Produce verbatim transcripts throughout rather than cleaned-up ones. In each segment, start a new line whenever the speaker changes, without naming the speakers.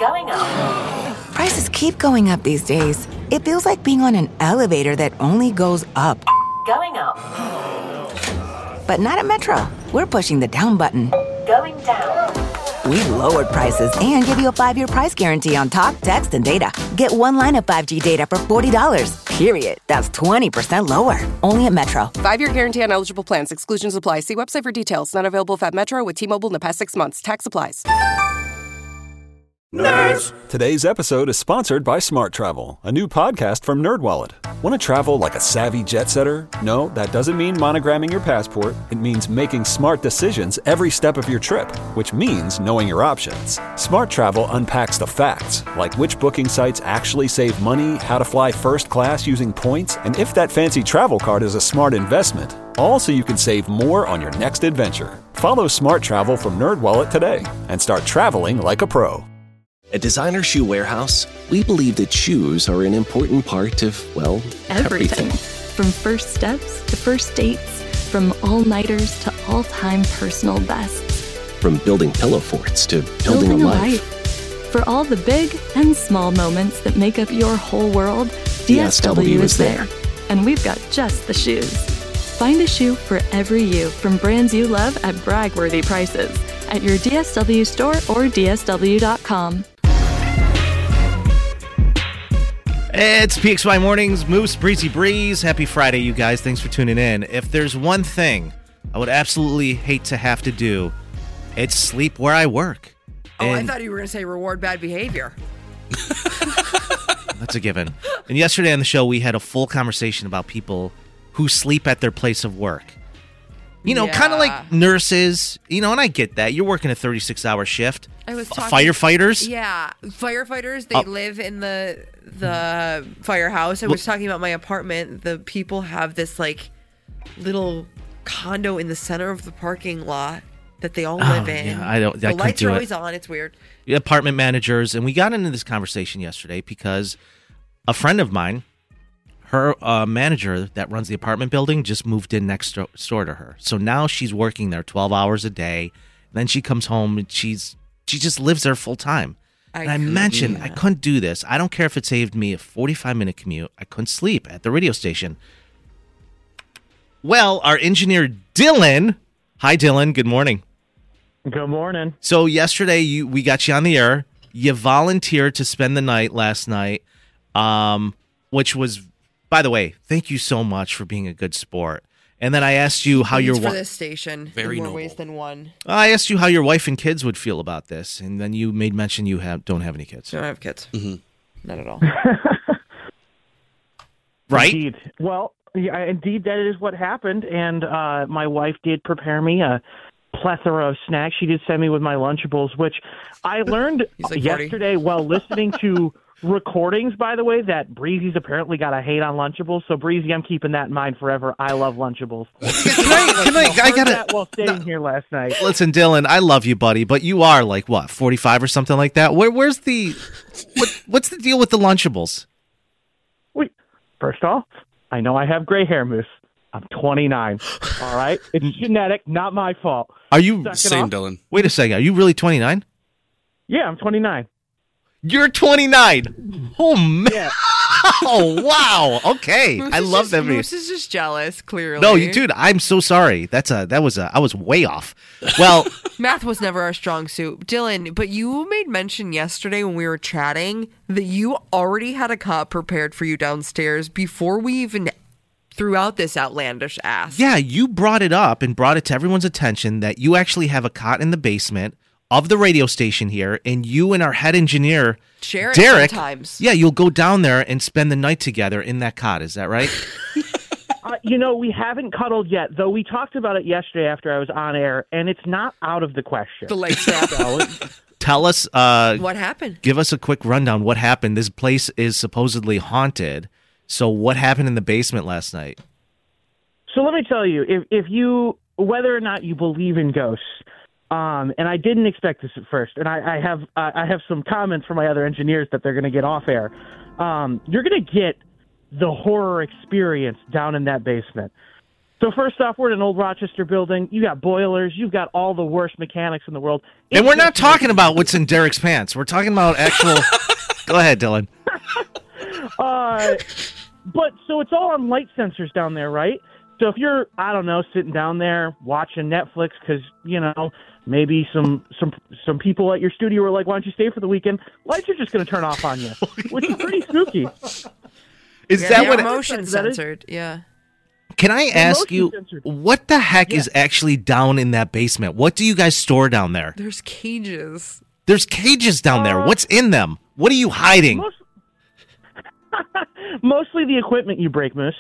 Going up.
Prices keep going up these days. It feels like being on an elevator that only goes up.
Going up.
But not at Metro. We're pushing the down button.
Going down.
We've lowered prices and give you a five-year price guarantee on talk, text, and data. Get one line of five G data for forty dollars. Period. That's twenty percent lower. Only at Metro.
Five-year guarantee on eligible plans. Exclusions apply. See website for details. Not available at Metro with T-Mobile in the past six months. Tax applies.
Nerds! Today's episode is sponsored by Smart Travel, a new podcast from NerdWallet. Want to travel like a savvy jet setter? No, that doesn't mean monogramming your passport. It means making smart decisions every step of your trip, which means knowing your options. Smart Travel unpacks the facts, like which booking sites actually save money, how to fly first class using points, and if that fancy travel card is a smart investment. All so you can save more on your next adventure. Follow Smart Travel from NerdWallet today and start traveling like a pro.
At Designer Shoe Warehouse, we believe that shoes are an important part of, well, everything.
everything. From first steps to first dates, from all-nighters to all-time personal bests.
From building pillow forts to building,
building
a,
a
life.
life. For all the big and small moments that make up your whole world, D S W, D S W is there. And we've got just the shoes. Find a shoe for every you from brands you love at brag-worthy prices at your D S W store or D S W dot com.
It's P X Y Mornings, Moose, Breezy Breeze. Happy Friday, you guys. Thanks for tuning in. If there's one thing I would absolutely hate to have to do, it's sleep where I work.
Oh,
and
I thought you were going to say reward bad behavior.
That's a given. And yesterday on the show, we had a full conversation about people who sleep at their place of work. You know,
Yeah.
kind of like nurses, you know, and I get that. You're working a thirty-six hour shift.
I was
F-
talking,
Firefighters?
Yeah, firefighters, they
Oh.
live in the the firehouse. I was talking about my apartment. The people have this like little condo in the center of the parking lot that they all live
Oh,
in.
yeah, I don't- I
The
couldn't
lights
do
are
it.
always on. It's weird.
Apartment managers, and we got into this conversation yesterday because a friend of mine, her uh, manager that runs the apartment building, just moved in next do- door to her. So now she's working there twelve hours a day. Then she comes home and she's she just lives there full time.
I
And I
couldn't
mentioned
do
I
that.
couldn't do this. I don't care if it saved me a forty-five minute commute. I couldn't sleep at the radio station. Well, our engineer Dylan, hi Dylan, good morning.
Good morning.
So yesterday you we got you on the air. You volunteered to spend the night last night, um, which was, by the way, thank you so much for being a good sport. And then I asked you how your
It's for
wi-
this station
Very
in more
noble.
ways than one.
I asked you how your wife and kids would feel about this, and then you made mention you have don't have any kids,
I don't have kids.
Mm-hmm.
Not at all.
right?
Indeed. Well, yeah, indeed, that is what happened. And uh, my wife did prepare me a plethora of snacks. She did send me with my Lunchables, which I learned
He's like forty.
yesterday while listening to recordings, by the way, that Breezy's apparently got a hate on Lunchables. So, Breezy, I'm keeping that in mind forever. I love Lunchables.
Can I, can I, I
Heard
gotta
that while staying here last night.
listen, Dylan. I love you, buddy, but you are like what, forty-five or something like that. Where, where's the what, what's the deal with the Lunchables?
Wait, first off, I know I have gray hair, Moose. I'm twenty-nine. All right? It's genetic, not my fault.
Are you?
Second
Same,
off-
Dylan.
Wait a second. Are you really twenty-nine?
Yeah, I'm twenty-nine.
You're twenty-nine. Oh man.
Yeah.
Oh wow. Okay.
Moose
I
is
love
just,
that.
Moose is just jealous, clearly.
No, you dude, I'm so sorry. That's a that was a I was way off. Well,
Math was never our strong suit. Dylan, but you made mention yesterday when we were chatting that you already had a cot prepared for you downstairs before we even threw out this outlandish ask.
yeah, you brought it up and brought it to everyone's attention that you actually have a cot in the basement of the radio station here, and you and our head engineer
Share it
Derek,
sometimes.
yeah, you'll go down there and spend the night together in that cot. Is that right?
Uh, you know, we haven't cuddled yet, though we talked about it yesterday after I was on air, and it's not out of the question.
The leg strap.
Tell us, uh,
What happened?
give us a quick rundown. What happened? This place is supposedly haunted. So what happened in the basement last night?
So let me tell you, if if you, whether or not you believe in ghosts, um, and I didn't expect this at first, and I, I have uh, I have some comments from my other engineers that they're going to get off air. Um, you're going to get the horror experience down in that basement. So first off, we're in an old Rochester building. You got boilers. You've got all the worst mechanics in the world.
And
It's
we're not
just-
talking about what's in Derek's pants. We're talking about actual. Go ahead, Dylan.
Uh, but so it's all on light sensors down there, right? So if you're, I don't know, sitting down there watching Netflix because, you know, maybe some some some people at your studio were like, why don't you stay for the weekend? Lights are just going to turn off on you, which is pretty spooky.
Is
Yeah,
that
they're
what? It,
motion
that is-
censored? Yeah.
can I ask
motion
you
censored.
what the heck is actually down in that basement? What do you guys store down there?
There's cages.
There's cages down there.
Uh,
What's in them? What are you hiding?
Most, mostly the equipment you break, Moose.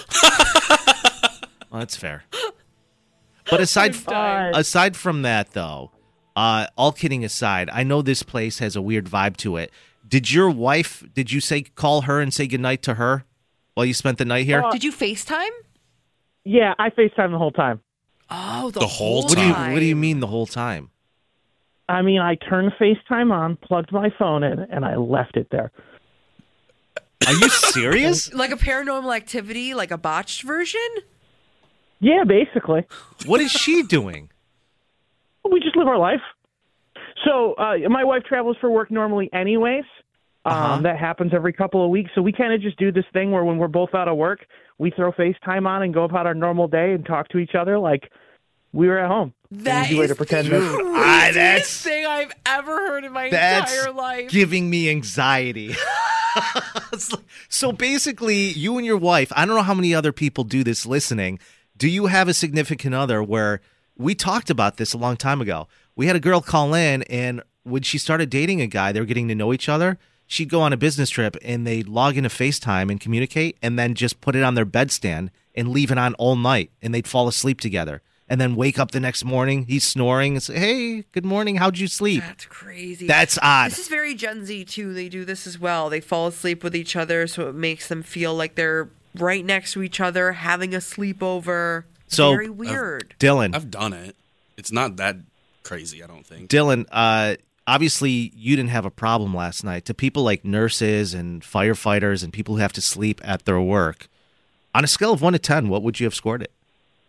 Well, that's fair. But aside
Uh,
aside from that, though, uh, all kidding aside, I know this place has a weird vibe to it. Did your wife? Did you say call her and say goodnight to her while you spent the night here?
Uh,
Did you FaceTime?
Yeah, I FaceTime the whole time.
Oh, the,
The whole
what do you
time.
What do you mean the whole time?
I mean, I turned FaceTime on, plugged my phone in, and I left it there.
Are you serious?
Like a Paranormal Activity, like a botched version?
Yeah, basically.
What is she doing?
We just live our life. So uh, my wife travels for work normally anyways. Um,
Uh-huh.
That happens every couple of weeks. So we kind of just do this thing where when we're both out of work, we throw FaceTime on and go about our normal day and talk to each other like we were at home.
That
Easy way
is
to pretend
the
that-
Ah,
craziest
that's-
thing I've ever heard in my
That's
entire life.
giving me anxiety. It's like- so basically, you and your wife, I don't know how many other people do this listening. Do you have a significant other where we talked about this a long time ago? We had a girl call in, and when she started dating a guy, they were getting to know each other. She'd go on a business trip, and they'd log into FaceTime and communicate, and then just put it on their bedstand and leave it on all night, and they'd fall asleep together. And then wake up the next morning, he's snoring, and say, hey, good morning, how'd you sleep?
That's crazy.
That's odd.
This is very Gen Z, too. They do this as well. They fall asleep with each other, so it makes them feel like they're right next to each other, having a sleepover.
So-
very weird.
Dylan.
I've done it. It's not that crazy, I don't think.
Dylan, uh, obviously you didn't have a problem last night. To people like nurses and firefighters and people who have to sleep at their work, on a scale of one to ten, what would you have scored it?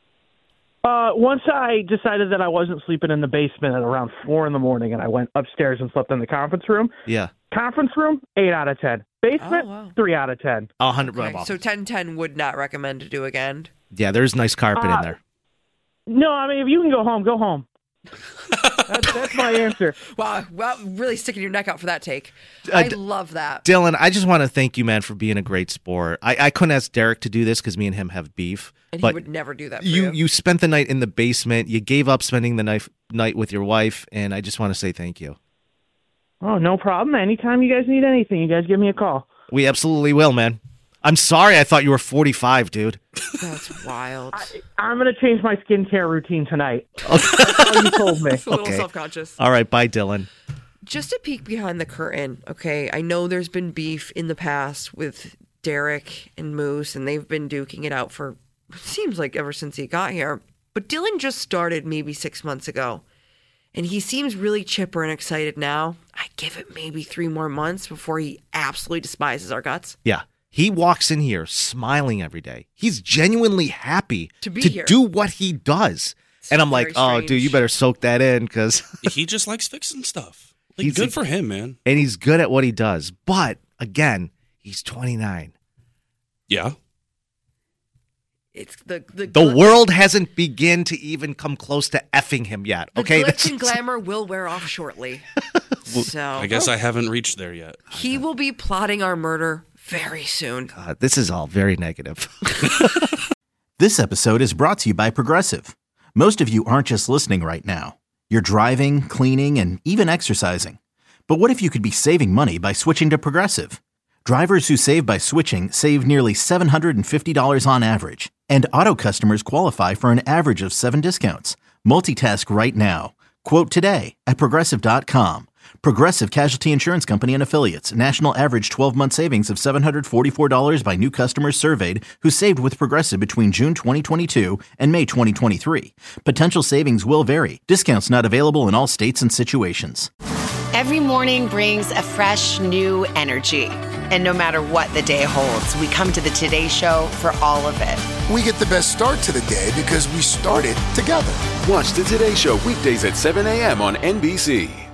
Uh, once I decided that I wasn't sleeping in the basement at around four in the morning, and I went upstairs and slept in the conference room.
Yeah.
Conference room, eight out of ten. Basement,
Oh, wow.
three out of ten.
A hundred.
Okay,
well,
so ten ten would not recommend to do again.
yeah, there's nice carpet
Uh,
in there.
No, I mean if you can go home, go home. that's, that's my answer.
Wow, well, really sticking your neck out for that take.
Uh,
I
d-
love that.
Dylan, I just want to thank you, man, for being a great sport. I, I couldn't ask Derek to do this because me and him have beef.
And
but
he would never do that for
you,
you.
you spent the night in the basement. You gave up spending the night, night with your wife, and I just want to say thank you.
Oh, no problem. Anytime you guys need anything, you guys give me a call.
We absolutely will, man. I'm sorry I thought you were forty-five, dude.
That's wild.
I'm going to change my skincare routine tonight. That's all you told me.
a little
Okay.
self-conscious.
All right, bye, Dylan.
Just a peek behind the curtain, okay? I know there's been beef in the past with Derek and Moose, and they've been duking it out for, seems like ever since he got here. But Dylan just started maybe six months ago, and he seems really chipper and excited now. I give it maybe three more months before he absolutely despises our guts.
Yeah. He walks in here smiling every day. He's genuinely happy
To be
to
here.
do what he does. and I'm like,
very
oh, dude, you
strange.
better soak that in because
He just likes fixing stuff. Like,
He's
good
a-
for him, man.
and he's good at what he does. But again, he's twenty-nine.
Yeah.
It's the the,
The
gl-
world hasn't begun to even come close to effing him yet.
the
Okay,
glitz and glamour will wear off shortly. so
I guess I haven't reached there yet.
he will be plotting our murder very soon.
Uh, this is all very negative.
This episode is brought to you by Progressive. Most of you aren't just listening right now. You're driving, cleaning, and even exercising. But what if you could be saving money by switching to Progressive? Drivers who save by switching save nearly seven hundred fifty dollars on average. And auto customers qualify for an average of seven discounts. Multitask right now. Quote today at Progressive dot com. Progressive Casualty Insurance Company and Affiliates. National average twelve-month savings of seven hundred forty-four dollars by new customers surveyed who saved with Progressive between June twenty twenty-two and May twenty twenty-three. Potential savings will vary. Discounts not available in all states and situations.
Every morning brings a fresh, new energy. And no matter what the day holds, we come to the Today Show for all of it.
we get the best start to the day because we started together.
Watch the Today Show weekdays at seven a.m. on N B C.